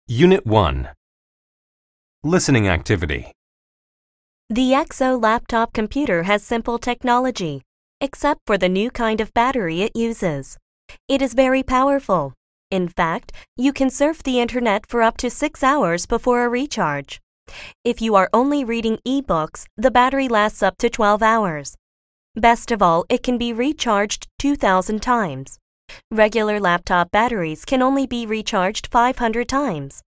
Unit 1. Listening Activity. The XO laptop computer has simple technology, except for the new kind of battery it uses. It is very powerful. In fact, you can surf the internet for up to 6 hours before a recharge. If you are only reading e-books, the battery lasts up to 12 hours. Best of all, it can be recharged 2,000 times. Regular laptop batteries can only be recharged 500 times.